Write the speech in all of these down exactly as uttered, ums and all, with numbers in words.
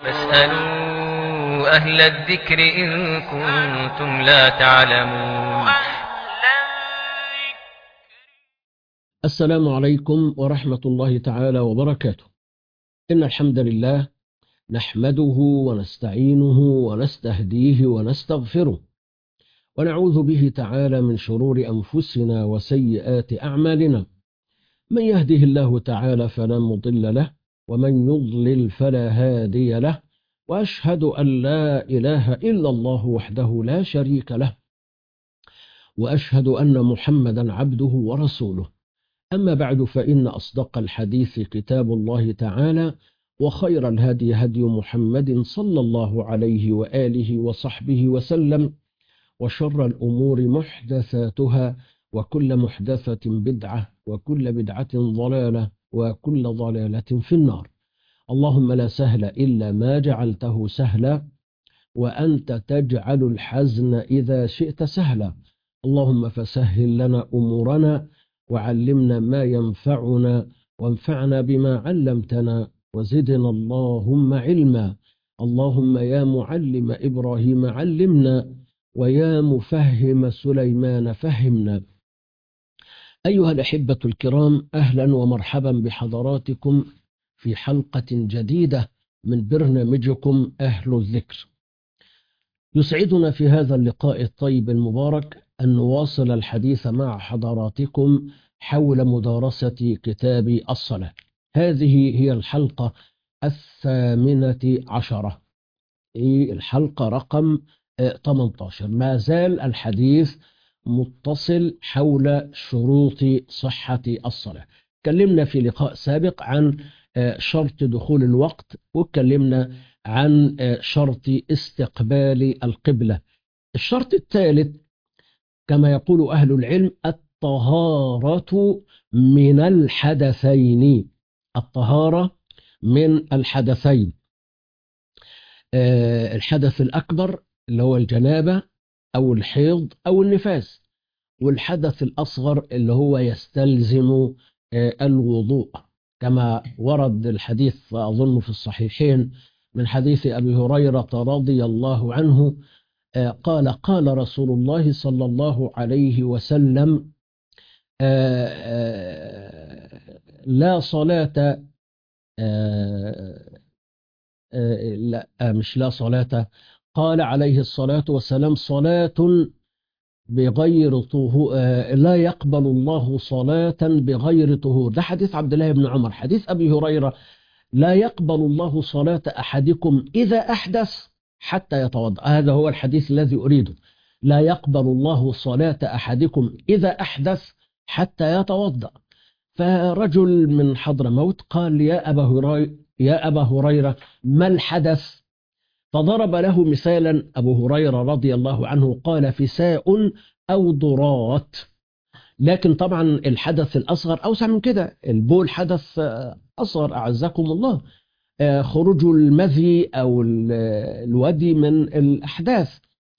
فاسألوا أهل الذكر إن كنتم لا تعلمون. السلام عليكم ورحمة الله تعالى وبركاته. إن الحمد لله نحمده ونستعينه ونستهديه ونستغفره، ونعوذ به تعالى من شرور أنفسنا وسيئات أعمالنا. من يهده الله تعالى فلا مضل له، ومن يضلل فلا هادي له، وأشهد أن لا إله إلا الله وحده لا شريك له، وأشهد أن محمدا عبده ورسوله. أما بعد، فإن أصدق الحديث كتاب الله تعالى، وخير الهدي هدي محمد صلى الله عليه وآله وصحبه وسلم، وشر الأمور محدثاتها، وكل محدثة بدعة، وكل بدعة ضلالة، وكل ضلالة في النار. اللهم لا سهل إلا ما جعلته سهلا، وأنت تجعل الحزن إذا شئت سهلا. اللهم فسهل لنا أمورنا، وعلمنا ما ينفعنا، وانفعنا بما علمتنا، وزدنا اللهم علما. اللهم يا معلم إبراهيم علمنا، ويا مفهم سليمان فهمنا. أيها الأحبة الكرام، أهلا ومرحبا بحضراتكم في حلقة جديدة من برنامجكم أهل الذكر. يسعدنا في هذا اللقاء الطيب المبارك أن نواصل الحديث مع حضراتكم حول مدارسة كتاب الصلاة. هذه هي الحلقة الثامنة عشرة، الحلقة رقم ثمانية عشر. ما زال الحديث متصل حول شروط صحة الصلاة. تكلمنا في لقاء سابق عن شرط دخول الوقت، وتكلمنا عن شرط استقبال القبلة. الشرط الثالث كما يقول أهل العلم الطهارة من الحدثين. الطهارة من الحدثين، الحدث الأكبر اللي هو الجنابة أو الحيض أو النفاس، والحدث الأصغر اللي هو يستلزم الوضوء، كما ورد الحديث أظن في الصحيحين من حديث أبي هريرة رضي الله عنه قال قال رسول الله صلى الله عليه وسلم: لا صلاة لا مش لا صلاة قال عليه الصلاة والسلام: صلاة بغير طهور، لا يقبل الله صلاة بغير طهور. ده حديث عبد الله بن عمر. حديث أبي هريرة: لا يقبل الله صلاة أحدكم إذا أحدث حتى يتوضأ. هذا هو الحديث الذي أريده. لا يقبل الله صلاة أحدكم إذا أحدث حتى يتوضأ. فرجل من حضرموت قال: يا أبا هريرة يا أبا هريرة ما الحدث؟ فضرب له مثالا أبو هريرة رضي الله عنه قال: فساء أو ضرات. لكن طبعا الحدث الأصغر أوسع من كده. البول حدث أصغر أعزكم الله، خروج المذي أو الودي من الأحداث.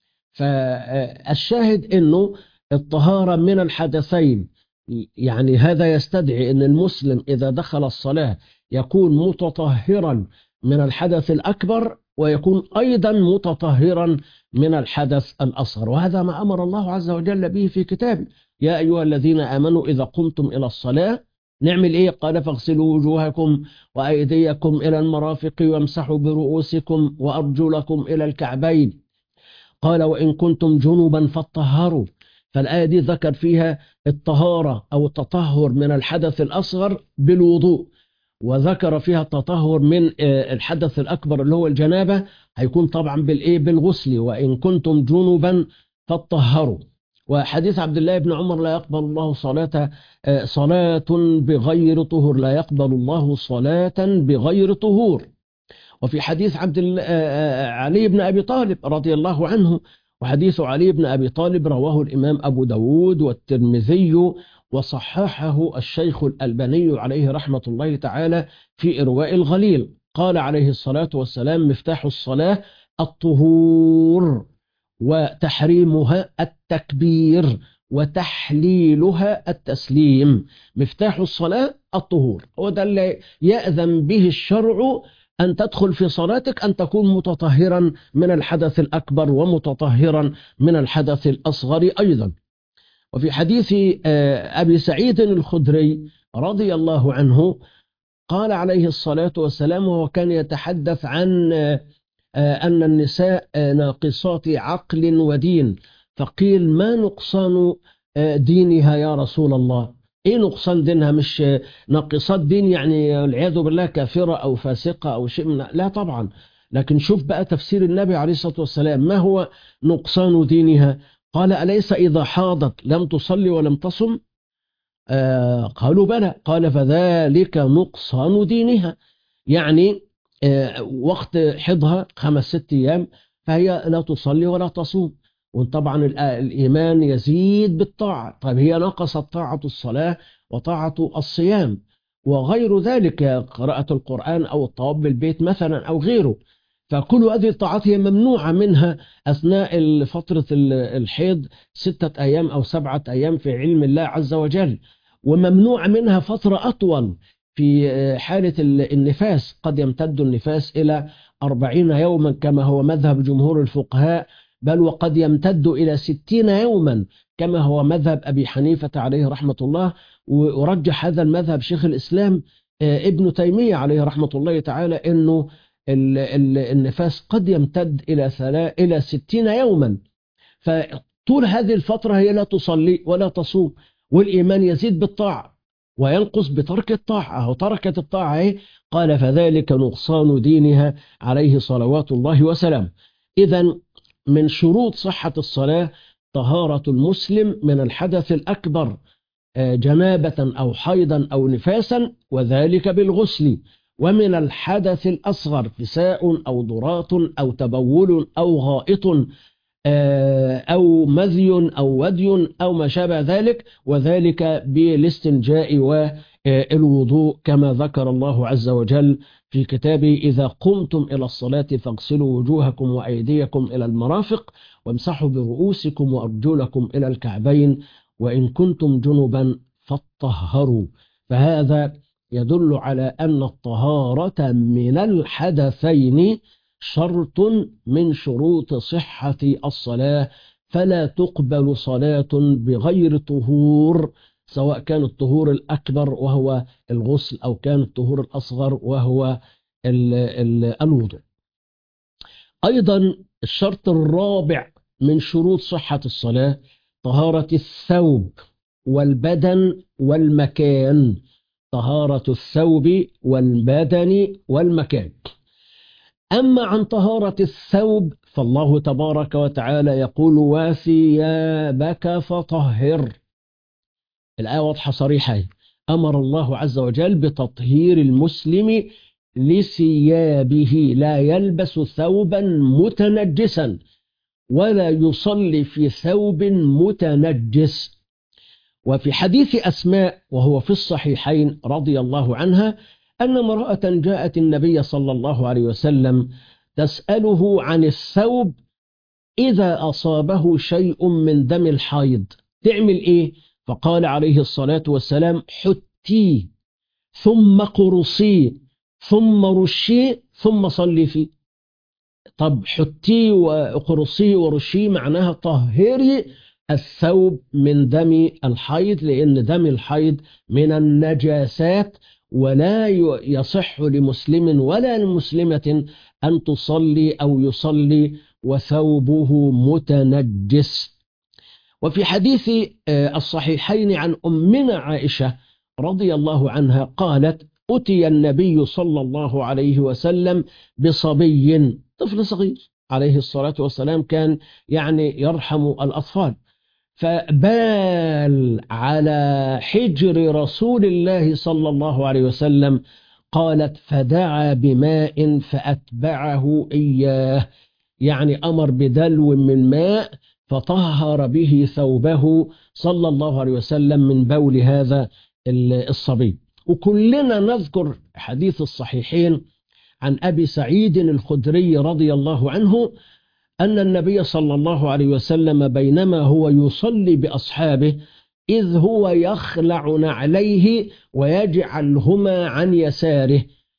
فالشاهد أنه الطهارة من الحدثين، يعني هذا يستدعي أن المسلم إذا دخل الصلاة يكون متطهرا من الحدث الأكبر، ويكون أيضا متطهرا من الحدث الأصغر. وهذا ما أمر الله عز وجل به في كتابه: يا أيها الذين آمنوا إذا قمتم إلى الصلاة نعمل إيه؟ قال: فاغسلوا وجوهكم وأيديكم إلى المرافق وامسحوا برؤوسكم وأرجلكم إلى الكعبين. قال: وإن كنتم جنبا فاطهروا. فالآية دي ذكر فيها الطهارة أو التطهر من الحدث الأصغر بالوضوء، وذكر فيها التطهر من الحدث الأكبر اللي هو الجنابة، هيكون طبعا بالإيه؟ بالغسل. وإن كنتم جنبا فاطهروا. وحديث عبد الله بن عمر: لا يقبل الله صلاة صلاة بغير طهور، لا يقبل الله صلاة بغير طهور. وفي حديث عبد علي بن أبي طالب رضي الله عنه، وحديث علي بن أبي طالب رواه الإمام أبو داود والترمذي، وصححه الشيخ الألباني عليه رحمة الله تعالى في إرواء الغليل. قال عليه الصلاة والسلام: مفتاح الصلاة الطهور، وتحريمها التكبير، وتحليلها التسليم. مفتاح الصلاة الطهور، وده اللي يأذن به الشرع أن تدخل في صلاتك أن تكون متطهرا من الحدث الأكبر ومتطهرا من الحدث الأصغر أيضا. وفي حديث أبي سعيد الخدري رضي الله عنه قال عليه الصلاة والسلام، وهو كان يتحدث عن أن النساء ناقصات عقل ودين، فقيل: ما نقصان دينها يا رسول الله؟ ايه نقصان دينها؟ مش ناقصات دين يعني والعياذ بالله كافرة او فاسقة او شيء من، لا طبعا. لكن شوف بقى تفسير النبي عليه الصلاة والسلام، ما هو نقصان دينها؟ قال: أليس إذا حاضت لم تصلي ولم تصم؟ آه قالوا: بلى. قال: فذلك نقصان دينها، يعني آه وقت حضها خمس ست أيام فهي لا تصلي ولا تصوم. وطبعا الإيمان يزيد بالطاعة، طيب هي نقصت طاعة الصلاة وطاعة الصيام وغير ذلك، قراءة القرآن أو الطواف بالبيت مثلا أو غيره. فكل هذه الطاعات هي ممنوعة منها أثناء فترة الحيض ستة أيام أو سبعة أيام في علم الله عز وجل، وممنوع منها فترة أطول في حالة النفاس، قد يمتد النفاس إلى أربعين يوما كما هو مذهب جمهور الفقهاء، بل وقد يمتد إلى ستين يوما كما هو مذهب أبي حنيفة عليه رحمة الله. ورجح هذا المذهب شيخ الإسلام ابن تيمية عليه رحمة الله تعالى، أنه النفاس قد يمتد إلى إلى ستين يوما، فطول هذه الفترة هي لا تصلي ولا تصوم، والإيمان يزيد بالطاعة وينقص بترك الطاعة، أو تركت الطاعة. قال: فذلك نقصان دينها عليه صلوات الله وسلام. إذن من شروط صحة الصلاة طهارة المسلم من الحدث الأكبر، جنابة أو حيضا أو نفاسا، وذلك بالغسل. ومن الحدث الأصغر فساء أو ضراط أو تبول أو غائط أو مذي أو ودي أو ما شابه ذلك، وذلك بالاستنجاء والوضوء كما ذكر الله عز وجل في كتابه: إذا قمتم إلى الصلاة فاغسلوا وجوهكم وأيديكم إلى المرافق وامسحوا برؤوسكم وأرجلكم إلى الكعبين وإن كنتم جنبا فاطهروا. فهذا يدل على أن الطهارة من الحدثين شرط من شروط صحة الصلاة، فلا تقبل صلاة بغير طهور، سواء كان الطهور الأكبر وهو الغسل أو كان الطهور الأصغر وهو الوضوء. أيضا الشرط الرابع من شروط صحة الصلاة طهارة الثوب والبدن والمكان. طهارة الثوب والبدن والمكان. أما عن طهارة الثوب فالله تبارك وتعالى يقول: وثيابك فطهر. الآية واضحة صريحة، أمر الله عز وجل بتطهير المسلم لثيابه، لا يلبس ثوبا متنجسا ولا يصلي في ثوب متنجس. وفي حديث أسماء وهو في الصحيحين رضي الله عنها أن امرأة جاءت النبي صلى الله عليه وسلم تسأله عن الثوب إذا أصابه شيء من دم الحيض تعمل إيه؟ فقال عليه الصلاة والسلام: حتي ثم قرصي ثم رشي ثم صلي فيه. طب حتي وقرصي ورشي معناها طهري الثوب من دم الحيض، لأن دم الحيض من النجاسات، ولا يصح لمسلم ولا لمسلمة أن تصلي أو يصلي وثوبه متنجس. وفي حديث الصحيحين عن أمنا عائشة رضي الله عنها قالت: أتي النبي صلى الله عليه وسلم بصبي، طفل صغير عليه الصلاة والسلام، كان يعني يرحم الأطفال، فبال على حجر رسول الله صلى الله عليه وسلم. قالت: فدعا بماء فأتبعه إياه، يعني أمر بدلو من ماء فطهر به ثوبه صلى الله عليه وسلم من بول هذا الصبي. وكلنا نذكر حديث الصحيحين عن أبي سعيد الخدري رضي الله عنه أن النبي صلى الله عليه وسلم بينما هو يصلي بأصحابه إذ هو يخلع نعليه ويجعلهما عن يساره،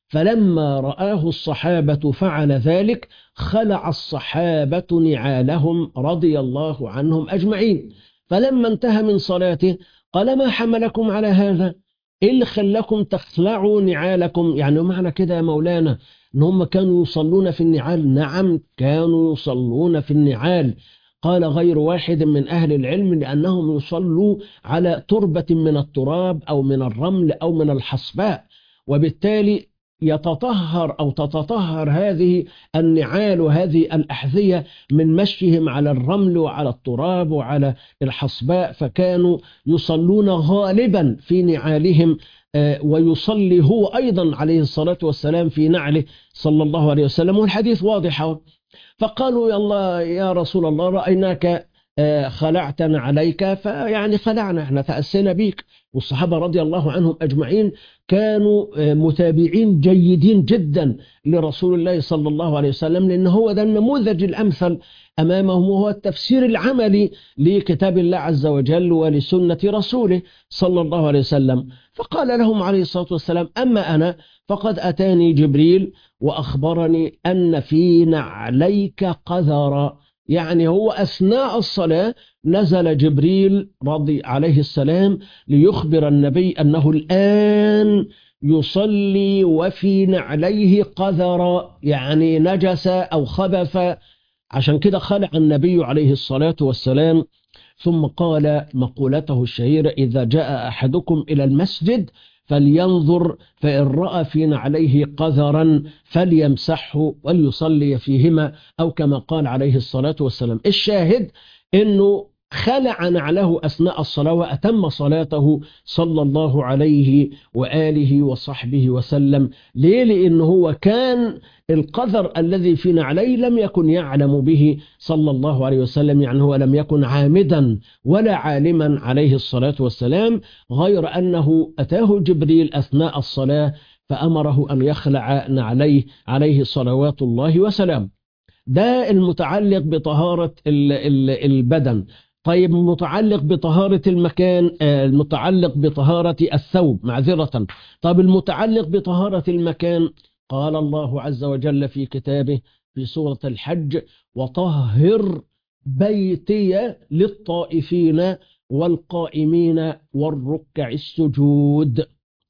فلما رآه الصحابة فعل ذلك خلع الصحابة نعالهم رضي الله عنهم أجمعين. فلما انتهى من صلاته قال: ما حملكم على هذا؟ إيه اللي خلاكم تخلعوا نعالكم؟ يعني معنى كده يا مولانا إن هم كانوا يصلون في النعال؟ نعم، كانوا يصلون في النعال. قال غير واحد من أهل العلم لأنهم يصلوا على تربة من التراب أو من الرمل أو من الحصباء، وبالتالي يتطهر أو تتطهر هذه النعال وهذه الأحذية من مشيهم على الرمل وعلى التراب وعلى الحصباء، فكانوا يصلون غالبا في نعالهم، ويصلي هو أيضا عليه الصلاة والسلام في نعله صلى الله عليه وسلم، والحديث واضح. فقالوا: يا الله يا رسول الله، رأيناك خلعتنا عليك، فيعني خلعنا، احنا تأسينا بيك. والصحابة رضي الله عنهم أجمعين كانوا متابعين جيدين جدا لرسول الله صلى الله عليه وسلم، لأن هو ده النموذج الأمثل أمامهم، وهو التفسير العملي لكتاب الله عز وجل ولسنة رسوله صلى الله عليه وسلم. فقال لهم عليه الصلاة والسلام: أما أنا فقد أتاني جبريل وأخبرني أن في نعليك قذرا. يعني هو أثناء الصلاة نزل جبريل رضي عليه السلام ليخبر النبي أنه الآن يصلي وفي نعليه قذرا، يعني نجس أو خبث. عشان كده خلع النبي عليه الصلاة والسلام، ثم قال مقولته الشهيرة: إذا جاء أحدكم إلى المسجد فلينظر فإن رأى في نعليه قذرا فليمسحه وليصلي فيهما، أو كما قال عليه الصلاة والسلام. الشاهد أنه خلع نعله أثناء الصلاة وأتم صلاته صلى الله عليه وآله وصحبه وسلم. ليه؟ لأنه هو كان القذر الذي في نعليه لم يكن يعلم به صلى الله عليه وسلم، يعني هو لم يكن عامدا ولا عالما عليه الصلاة والسلام، غير أنه أتاه جبريل أثناء الصلاة فأمره أن يخلع نعليه عليه صلوات الله وسلام. ده المتعلق بطهارة البدن. طيب المتعلق بطهارة المكان، المتعلق بطهارة الثوب معذرة. طيب المتعلق بطهارة المكان، قال الله عز وجل في كتابه في سورة الحج: وطهر بيتي للطائفين والقائمين والركع السجود.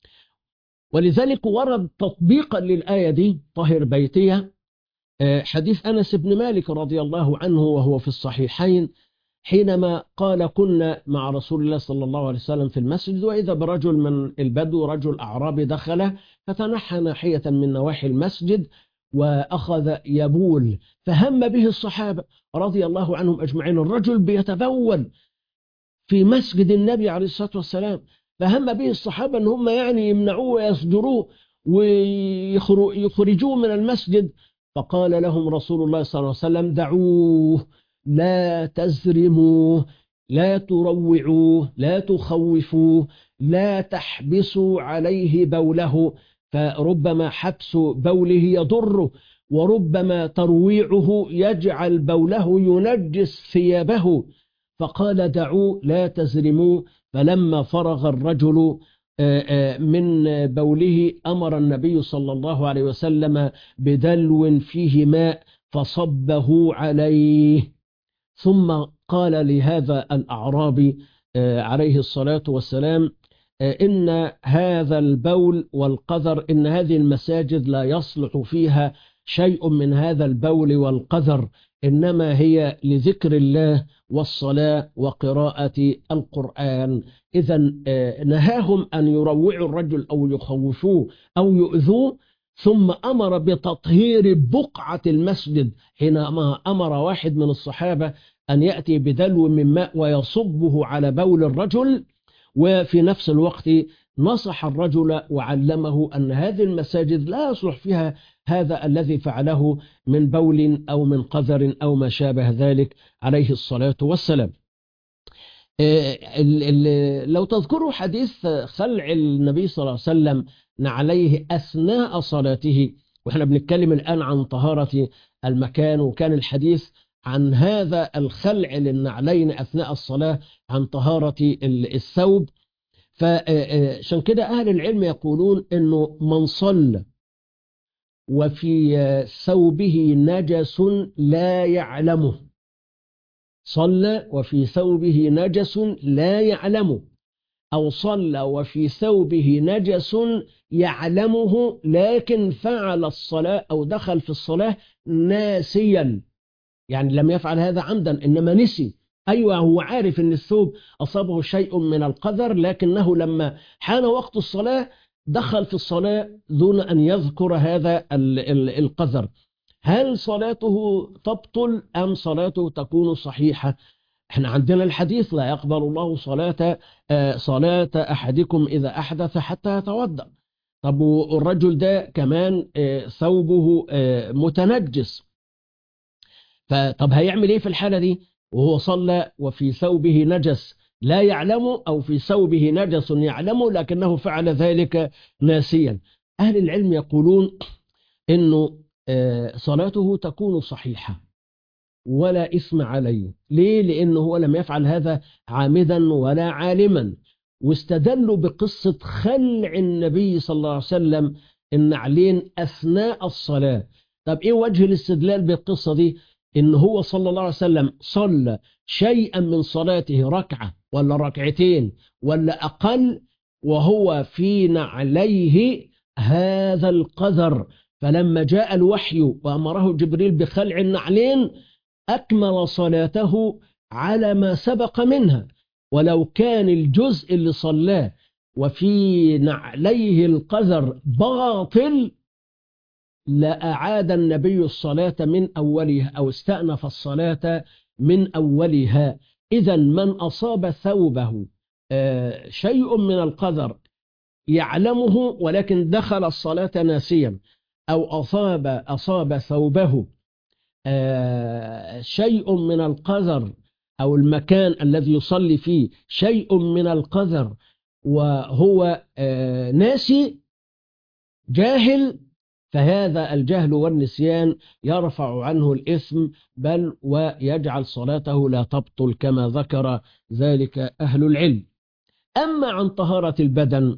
ولذلك ورد تطبيقا للآية دي طهر بيتي حديث أنس بن مالك رضي الله عنه وهو في الصحيحين، حينما قال: كنا مع رسول الله صلى الله عليه وسلم في المسجد، وإذا برجل من البدو رجل أعرابي دخله فتنحى ناحية من نواحي المسجد وأخذ يبول، فهم به الصحابة رضي الله عنهم أجمعين. الرجل بيتبول في مسجد النبي عليه الصلاة والسلام، فهم به الصحابة أن هم يعني يمنعوه ويصدروه ويخرجوه من المسجد. فقال لهم رسول الله صلى الله عليه وسلم: دعوه، لا تزرموه، لا تروعوه، لا تخوفوه، لا تحبسوا عليه بوله، فربما حبس بوله يضره، وربما ترويعه يجعل بوله ينجس ثيابه. فقال: دعوه لا تزرموه. فلما فرغ الرجل من بوله أمر النبي صلى الله عليه وسلم بدلو فيه ماء فصبه عليه، ثم قال لهذا الأعرابي عليه الصلاة والسلام: إن هذا البول والقذر، إن هذه المساجد لا يصلح فيها شيء من هذا البول والقذر، إنما هي لذكر الله والصلاة وقراءة القرآن. إذا نهاهم أن يروعوا الرجل أو يخوفوه أو يؤذوه، ثم أمر بتطهير بقعة المسجد، حينما أمر واحد من الصحابة أن يأتي بدلو من ماء ويصبه على بول الرجل، وفي نفس الوقت نصح الرجل وعلمه أن هذه المساجد لا يصلح فيها هذا الذي فعله من بول أو من قذر أو ما شابه ذلك عليه الصلاة والسلام. لو تذكروا حديث خلع النبي صلى الله عليه وسلم نعليه أثناء صلاته، وإحنا بنتكلم الآن عن طهارة المكان، وكان الحديث عن هذا الخلع للنعلين أثناء الصلاة عن طهارة الثوب. فعشان كده أهل العلم يقولون أنه من صلى وفي ثوبه نجس لا يعلمه. صلى وفي ثوبه نجس لا يعلمه، أو صلى وفي ثوبه نجس يعلمه لكن فعل الصلاة أو دخل في الصلاة ناسيا، يعني لم يفعل هذا عمدا إنما نسي. أيوة هو عارف أن الثوب أصابه شيء من القذر، لكنه لما حان وقت الصلاة دخل في الصلاة دون أن يذكر هذا القذر. هل صلاته تبطل أم صلاته تكون صحيحة؟ احنا عندنا الحديث لا يقبل الله صلاة صلاة أحدكم إذا أحدث حتى يتوضأ. طب والرجل ده كمان ثوبه متنجس، فطب هيعمل ايه في الحالة دي وهو صلى وفي ثوبه نجس لا يعلمه، أو في ثوبه نجس يعلمه لكنه فعل ذلك ناسيا؟ أهل العلم يقولون إنه صلاته تكون صحيحة ولا إثم عليه. ليه؟ لأنه هو لم يفعل هذا عامدا ولا عالما. واستدلوا بقصة خلع النبي صلى الله عليه وسلم النعلين أثناء الصلاة. طب إيه وجه الاستدلال بالقصة دي؟ إن هو صلى الله عليه وسلم صلى شيئا من صلاته ركعة ولا ركعتين ولا أقل وهو في نعليه هذا القذر، فلما جاء الوحي وأمره جبريل بخلع النعلين أكمل صلاته على ما سبق منها. ولو كان الجزء اللي صلاه وفي نعليه القذر باطل لأعاد النبي الصلاة من أولها أو استأنف الصلاة من أولها. إذا من أصاب ثوبه شيء من القذر يعلمه ولكن دخل الصلاة ناسيا، أو أصاب أصاب ثوبه شيء من القذر أو المكان الذي يصلي فيه شيء من القذر وهو ناسي جاهل، فهذا الجهل والنسيان يرفع عنه الإثم بل ويجعل صلاته لا تبطل كما ذكر ذلك أهل العلم. أما عن طهارة البدن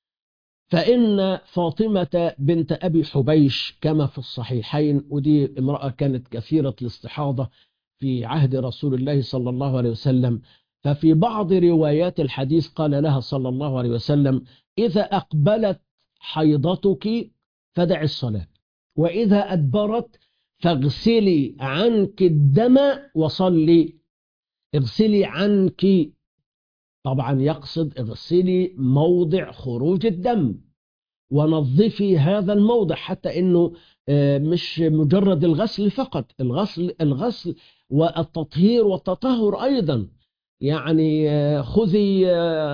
فإن فاطمة بنت أبي حبيش كما في الصحيحين، ودي امرأة كانت كثيرة الاستحاضة في عهد رسول الله صلى الله عليه وسلم، ففي بعض روايات الحديث قال لها صلى الله عليه وسلم: إذا أقبلت حيضتك فدع الصلاة، وإذا أدبرت فاغسلي عنك الدم وصلي. اغسلي عنك طبعا يقصد اغسلي موضع خروج الدم ونظفي هذا الموضع، حتى انه مش مجرد الغسل فقط، الغسل الغسل والتطهير والتطهر ايضا، يعني خذي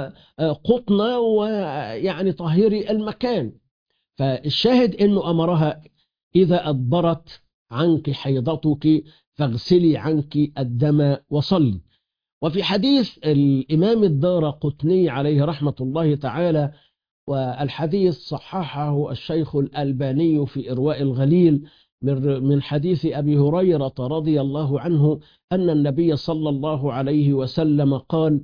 قطنة ويعني طهري المكان. فالشاهد انه امرها اذا ادبرت عنك حيضتك فاغسلي عنك الدم وصلي. وفي حديث الإمام الدارقطني عليه رحمة الله تعالى، والحديث صححه الشيخ الألباني في إرواء الغليل من حديث أبي هريرة رضي الله عنه أن النبي صلى الله عليه وسلم قال: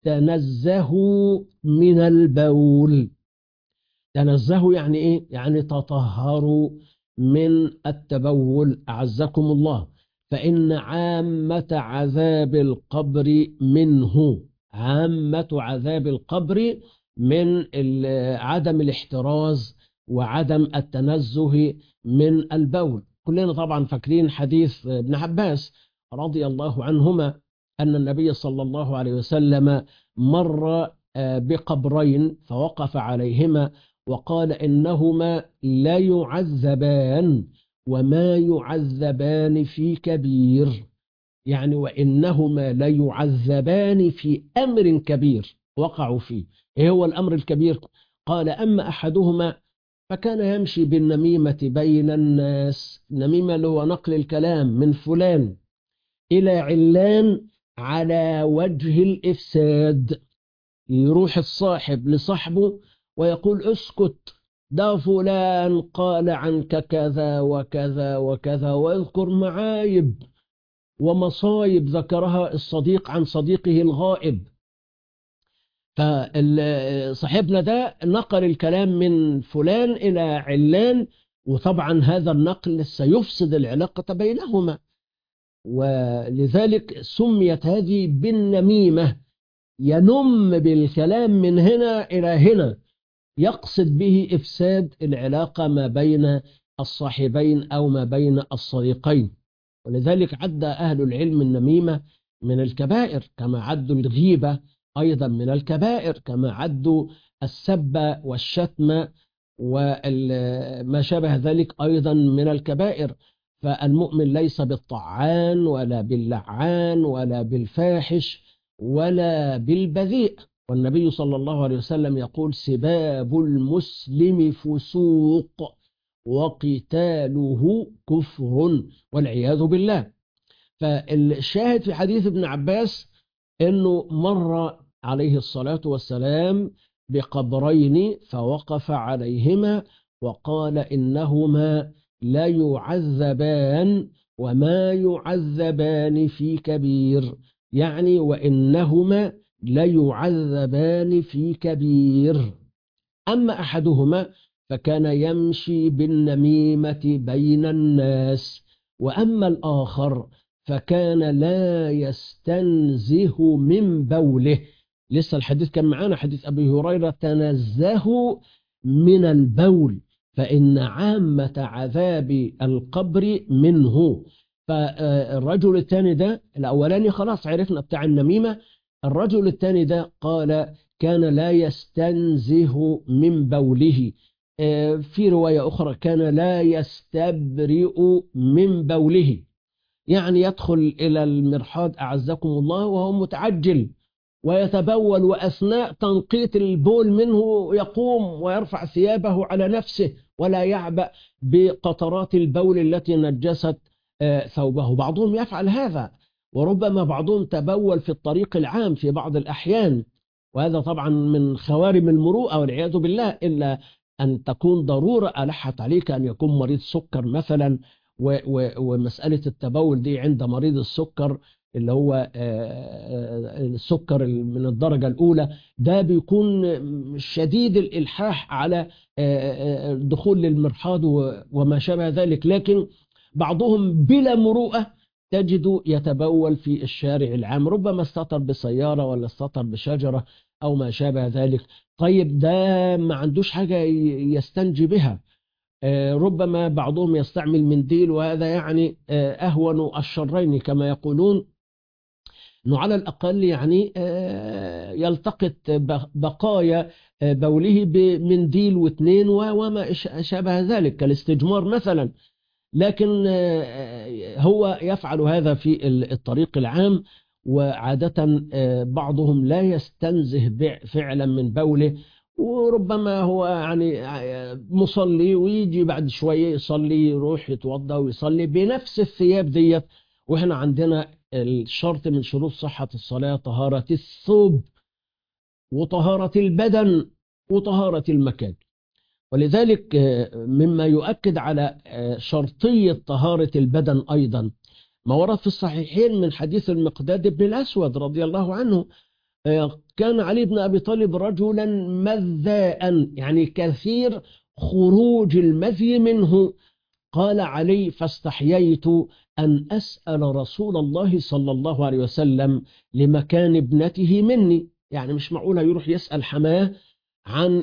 تنزهوا من البول. تنزهوا يعني إيه؟ يعني تطهروا من التبول أعزكم الله، فإن عامة عذاب القبر منه. عامة عذاب القبر من عدم الاحتراز وعدم التنزه من البول. كلنا طبعا فاكرين حديث ابن عباس رضي الله عنهما أن النبي صلى الله عليه وسلم مر بقبرين فوقف عليهما وقال: إنهما لا يعذبان وما يعذبان في كبير، يعني وإنهما لا يعذبان في أمر كبير وقعوا فيه. إيه هو الأمر الكبير؟ قال: أما أحدهما فكان يمشي بالنميمة بين الناس. النميمة اللي هو نقل الكلام من فلان إلى علان على وجه الإفساد. يروح الصاحب لصاحبه ويقول: اسكت، ده فلان قال عنك كذا وكذا وكذا، ويذكر معايب ومصايب ذكرها الصديق عن صديقه الغائب. فصاحبنا ده نقل الكلام من فلان إلى علان وطبعا هذا النقل سيفسد العلاقة بينهما، ولذلك سميت هذه بالنميمة، ينم بالكلام من هنا إلى هنا، يقصد به إفساد العلاقة ما بين الصاحبين أو ما بين الصديقين. ولذلك عد أهل العلم النميمة من الكبائر، كما عدوا الغيبة أيضا من الكبائر، كما عدوا السب والشتم وما شابه ذلك أيضا من الكبائر. فالمؤمن ليس بالطعان ولا باللعان ولا بالفاحش ولا بالبذيء. والنبي صلى الله عليه وسلم يقول: سباب المسلم فسوق وقتاله كفر والعياذ بالله. فالشاهد في حديث ابن عباس أنه مر عليه الصلاة والسلام بقبرين فوقف عليهما وقال: إنهما لا يعذبان وما يعذبان في كبير، يعني وإنهما لا يعذبان في كبير. أما أحدهما فكان يمشي بالنميمة بين الناس، وأما الآخر فكان لا يستنزه من بوله. لسه الحديث كان معانا حديث أبي هريرة: تنزهوا من البول فإن عامة عذاب القبر منه. فالرجل الثاني ده، الأولاني خلاص عرفنا بتاع النميمة، الرجل الثاني ده قال: كان لا يستنزه من بوله. في رواية أخرى: كان لا يستبرئ من بوله، يعني يدخل إلى المرحاض أعزكم الله وهو متعجل ويتبول، وأثناء تنقيط البول منه يقوم ويرفع ثيابه على نفسه ولا يعبأ بقطرات البول التي نجست ثوبه. بعضهم يفعل هذا، وربما بعضهم تبول في الطريق العام في بعض الأحيان، وهذا طبعا من خوارم المروءة والعياذ بالله، إلا أن تكون ضرورة ألحت عليك أن يكون مريض سكر مثلا، ومسألة التبول دي عند مريض السكر اللي هو السكر من الدرجة الأولى ده بيكون شديد الإلحاح على الدخول للمرحاض وما شابه ذلك. لكن بعضهم بلا مروءة تجد يتبول في الشارع العام، ربما استطر بسيارة ولا استطر بشجرة أو ما شابه ذلك. طيب ده ما عندوش حاجة يستنجي بها، ربما بعضهم يستعمل منديل، وهذا يعني أهون الشرين كما يقولون، أنه على الأقل يعني يلتقط بقايا بوله بمنديل واثنين وما شابه ذلك كالاستجمار مثلا. لكن هو يفعل هذا في الطريق العام، وعادة بعضهم لا يستنزه فعلا من بوله، وربما هو يعني مصلي ويجي بعد شوية يصلي يروح يتوضى ويصلي بنفس الثياب ديت. وإحنا عندنا الشرط من شروط صحة الصلاة طهارة الثوب وطهارة البدن وطهارة المكان. ولذلك مما يؤكد على شرطية طهارة البدن أيضا ما ورد في الصحيحين من حديث المقداد بن الأسود رضي الله عنه: كان علي بن أبي طالب رجلا مذاء، يعني كثير خروج المذي منه. قال علي: فاستحييت أن أسأل رسول الله صلى الله عليه وسلم لمكان ابنته مني. يعني مش معقولة يروح يسأل حماه عن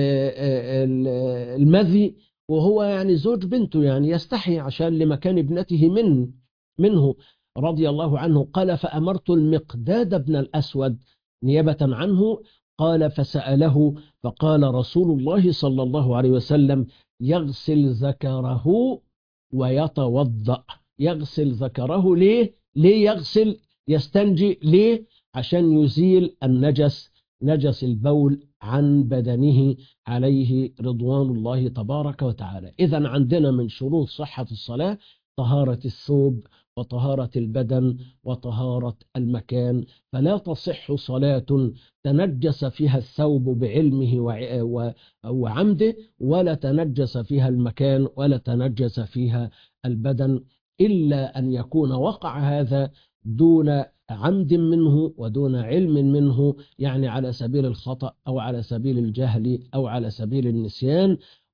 المذي وهو يعني زوج بنته، يعني يستحي عشان لمكان ابنته من منه رضي الله عنه. قال: فأمرت المقداد بن الأسود نيابة عنه. قال: فسأله فقال رسول الله صلى الله عليه وسلم: يغسل ذكره ويتوضأ. يغسل ذكره ليه؟ ليه يغسل؟ يستنجي ليه؟ عشان يزيل النجس، نجس البول عن بدنه عليه رضوان الله تبارك وتعالى. إذن عندنا من شروط صحة الصلاة طهارة الثوب وطهارة البدن وطهارة المكان، فلا تصح صلاة تنجس فيها الثوب بعلمه وعمده، ولا تنجس فيها المكان، ولا تنجس فيها البدن، إلا أن يكون وقع هذا دون عمد منه ودون علم منه، يعني على سبيل الخطأ أو على سبيل الجهل أو على سبيل النسيان.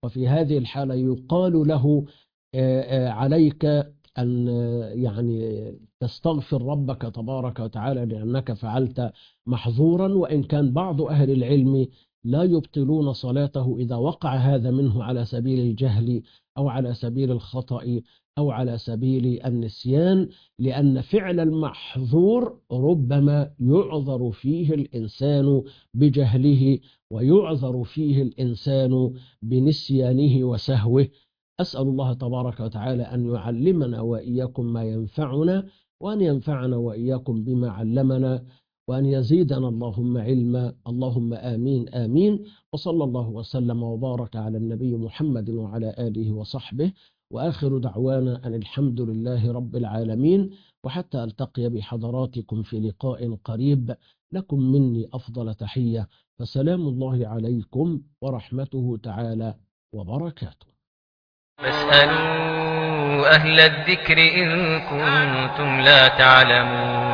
وفي هذه الحالة يقال له عليك أن يعني تستغفر ربك تبارك وتعالى لأنك فعلت محظورا. وإن كان بعض أهل العلم لا يبطلون صلاته إذا وقع هذا منه على سبيل الجهل أو على سبيل الخطأ أو على سبيل النسيان، لأن فعل المحظور ربما يعذر فيه الإنسان بجهله ويعذر فيه الإنسان بنسيانه وسهوه. أسأل الله تبارك وتعالى أن يعلمنا وإياكم ما ينفعنا، وأن ينفعنا وإياكم بما علمنا، وأن يزيدنا اللهم علما. اللهم آمين آمين. وصلى الله وسلم وبارك على النبي محمد وعلى آله وصحبه، وآخر دعوانا أن الحمد لله رب العالمين. وحتى ألتقي بحضراتكم في لقاء قريب، لكم مني أفضل تحية، فسلام الله عليكم ورحمته تعالى وبركاته. فاسألوا أهل الذكر إن كنتم لا تعلمون.